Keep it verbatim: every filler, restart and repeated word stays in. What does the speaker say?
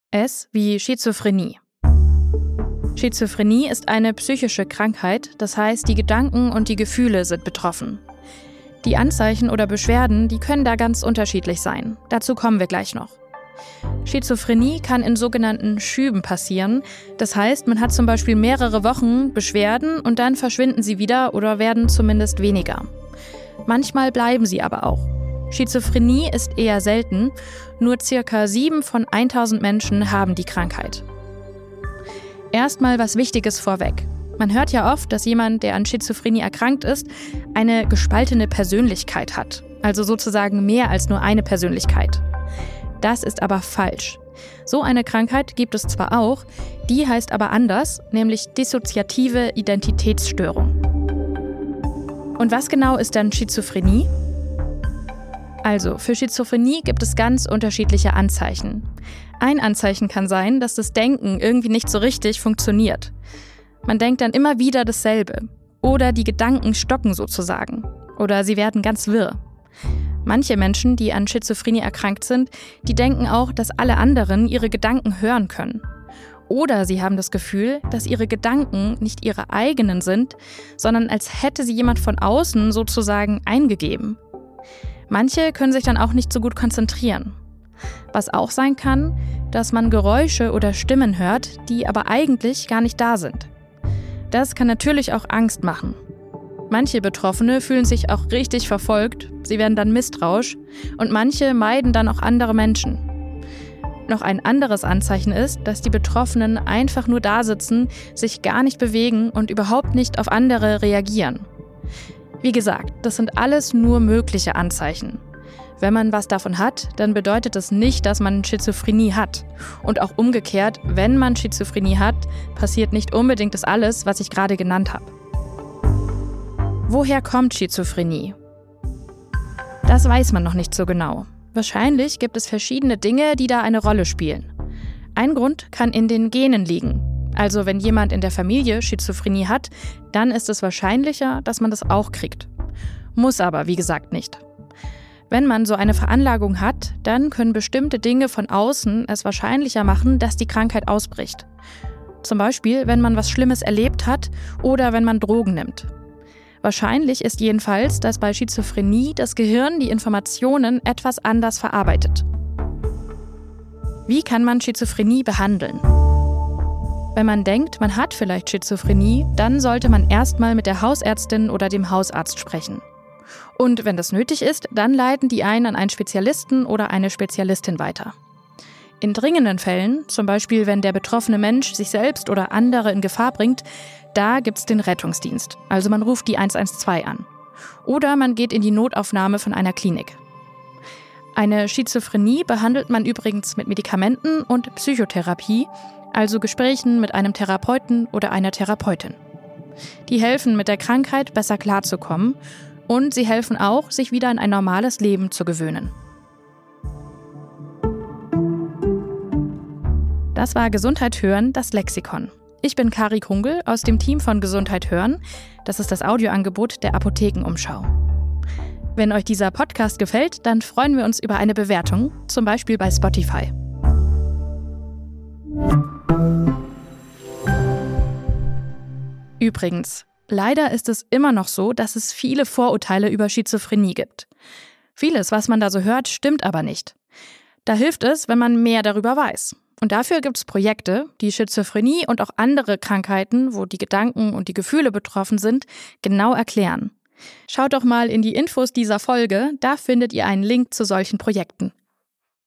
S wie Schizophrenie. Schizophrenie ist eine psychische Krankheit, das heißt, die Gedanken und die Gefühle sind betroffen. Die Anzeichen oder Beschwerden, die können da ganz unterschiedlich sein. Dazu kommen wir gleich noch. Schizophrenie kann in sogenannten Schüben passieren. Das heißt, man hat zum Beispiel mehrere Wochen Beschwerden und dann verschwinden sie wieder oder werden zumindest weniger. Manchmal bleiben sie aber auch. Schizophrenie ist eher selten. Nur circa sieben von tausend Menschen haben die Krankheit. Erstmal was Wichtiges vorweg. Man hört ja oft, dass jemand, der an Schizophrenie erkrankt ist, eine gespaltene Persönlichkeit hat. Also sozusagen mehr als nur eine Persönlichkeit. Das ist aber falsch. So eine Krankheit gibt es zwar auch, die heißt aber anders, nämlich dissoziative Identitätsstörung. Und was genau ist dann Schizophrenie? Also, für Schizophrenie gibt es ganz unterschiedliche Anzeichen. Ein Anzeichen kann sein, dass das Denken irgendwie nicht so richtig funktioniert. Man denkt dann immer wieder dasselbe. Oder die Gedanken stocken sozusagen. Oder sie werden ganz wirr. Manche Menschen, die an Schizophrenie erkrankt sind, die denken auch, dass alle anderen ihre Gedanken hören können. Oder sie haben das Gefühl, dass ihre Gedanken nicht ihre eigenen sind, sondern als hätte sie jemand von außen sozusagen eingegeben. Manche können sich dann auch nicht so gut konzentrieren. Was auch sein kann, dass man Geräusche oder Stimmen hört, die aber eigentlich gar nicht da sind. Das kann natürlich auch Angst machen. Manche Betroffene fühlen sich auch richtig verfolgt, sie werden dann misstrauisch und manche meiden dann auch andere Menschen. Noch ein anderes Anzeichen ist, dass die Betroffenen einfach nur da sitzen, sich gar nicht bewegen und überhaupt nicht auf andere reagieren. Wie gesagt, das sind alles nur mögliche Anzeichen. Wenn man was davon hat, dann bedeutet das nicht, dass man Schizophrenie hat. Und auch umgekehrt, wenn man Schizophrenie hat, passiert nicht unbedingt das alles, was ich gerade genannt habe. Woher kommt Schizophrenie? Das weiß man noch nicht so genau. Wahrscheinlich gibt es verschiedene Dinge, die da eine Rolle spielen. Ein Grund kann in den Genen liegen. Also wenn jemand in der Familie Schizophrenie hat, dann ist es wahrscheinlicher, dass man das auch kriegt. Muss aber, wie gesagt, nicht. Wenn man so eine Veranlagung hat, dann können bestimmte Dinge von außen es wahrscheinlicher machen, dass die Krankheit ausbricht. Zum Beispiel, wenn man was Schlimmes erlebt hat oder wenn man Drogen nimmt. Wahrscheinlich ist jedenfalls, dass bei Schizophrenie das Gehirn die Informationen etwas anders verarbeitet. Wie kann man Schizophrenie behandeln? Wenn man denkt, man hat vielleicht Schizophrenie, dann sollte man erstmal mit der Hausärztin oder dem Hausarzt sprechen. Und wenn das nötig ist, dann leiten die einen an einen Spezialisten oder eine Spezialistin weiter. In dringenden Fällen, zum Beispiel wenn der betroffene Mensch sich selbst oder andere in Gefahr bringt, da gibt's den Rettungsdienst, also man ruft die eins eins zwei an. Oder man geht in die Notaufnahme von einer Klinik. Eine Schizophrenie behandelt man übrigens mit Medikamenten und Psychotherapie, also Gesprächen mit einem Therapeuten oder einer Therapeutin. Die helfen, mit der Krankheit besser klarzukommen und sie helfen auch, sich wieder an ein normales Leben zu gewöhnen. Das war Gesundheit hören, das Lexikon. Ich bin Kari Kungel aus dem Team von Gesundheit hören. Das ist das Audioangebot der Apothekenumschau. Wenn euch dieser Podcast gefällt, dann freuen wir uns über eine Bewertung, zum Beispiel bei Spotify. Übrigens, leider ist es immer noch so, dass es viele Vorurteile über Schizophrenie gibt. Vieles, was man da so hört, stimmt aber nicht. Da hilft es, wenn man mehr darüber weiß. Und dafür gibt es Projekte, die Schizophrenie und auch andere Krankheiten, wo die Gedanken und die Gefühle betroffen sind, genau erklären. Schaut doch mal in die Infos dieser Folge, da findet ihr einen Link zu solchen Projekten.